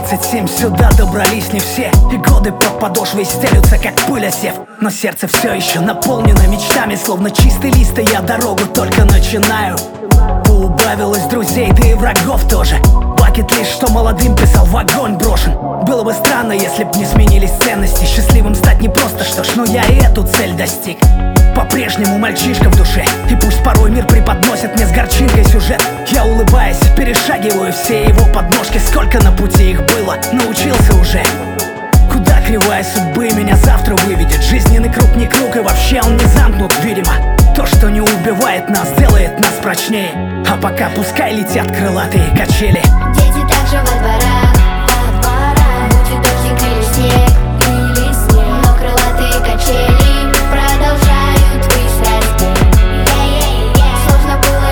27 сюда добрались не все, и годы под подошвой стелются, как пыль осев. Но сердце все еще наполнено мечтами, словно чистый лист, и я дорогу только начинаю. Поубавилось друзей, да и врагов тоже. Бакет-лист, что молодым писал, в огонь брошен. Было бы странно, если б не сменились ценности. Счастливым стать непросто, что ж, но я и эту цель достиг. По-прежнему мальчишка в душе, и пусть порой мир преподносит мне с горчинкой сюжет, я, улыбаясь, перешагиваю все его подножки. Сколько на пути их было, научился уже. Куда кривая судьбы меня завтра выведет. Жизненный круг не круг, и вообще он не замкнут, видимо. То, что не убивает нас, делает нас прочнее. А пока пускай летят крылатые качели. Дети также во дворах, будет дождик или снег, но крылатые качели продолжают ввысь расти. Сложно было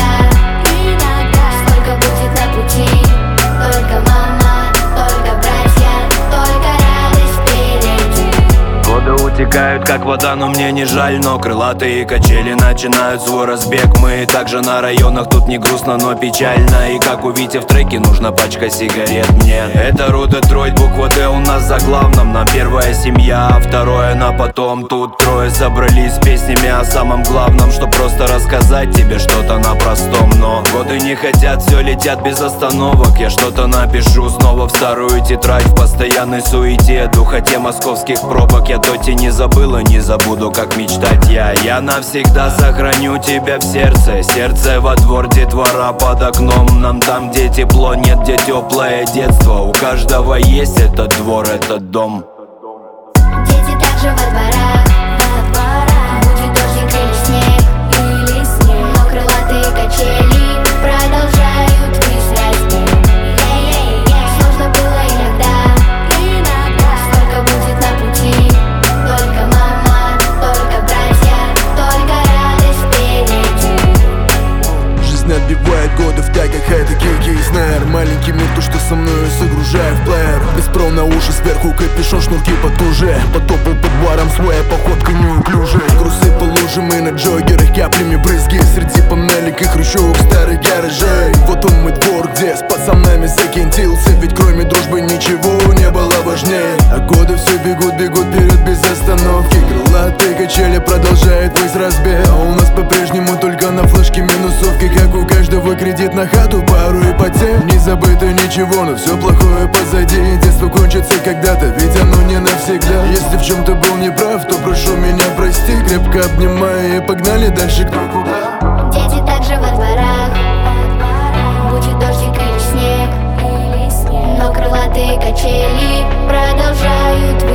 иногда, сколько будет на пути. Только мама, только братья, только радость впереди. Годы утекают, как вода, но мне не жаль. Но крылатые качели начинают свой разбег. Мы также на районах, тут не грустно, но печально. И как у Вити в треке, нужна пачка сигарет мне. Это род Детройт, буква Д у нас за главным. Нам первая семья, а второе на потом. Тут трое собрались с песнями о самом главном, что просто рассказать тебе что-то на простом. Но годы не хотят, все летят без остановок. Я что-то напишу снова в старую тетрадь. В постоянной суете, духоте московских пробок. Я то не забыл и не забуду, как мечтать я навсегда сохраню тебя в сердце. Сердце во двор, детвора под окном. Нам там, где тепло, нет, где теплое детство. У каждого есть этот двор, этот дом. Дети также во дворах, будет дождик или снег, но крылатые качели продолжают ввысь расти. Сложно было иногда, сколько будет на пути. Только мама, только братья, только радость впереди. Жизнь отбивает годы в тагах, это кики и снайр. Маленький мир, то, что со мною загружаю в плеер. Беспров на уши, сверху капюшон, шнурки потуже. Потопал под баром, своя походка неуклюжая. Грузы по лужам и на джогерах каплями брызги. Среди панелек и хрущевок старых гаражей. Вот он мой двор, где с пацанами закинтился. Ведь кроме дружбы ничего не было важнее. А годы все бегут вперед без остановки. Крылатые качели продолжают весь разбег. А у нас по-прежнему только на флешке минусовки. Как у каждого кредит на хату, пару ипотек. Не забыто ничего, но все плохое позади. Детство кончится когда-то, ведь оно не навсегда. Если в чем-то был неправ, то прошу меня прости. Крепко обнимаю и погнали дальше кто куда. Дети также во дворах, будет дождик или снег, но крылатые качели продолжают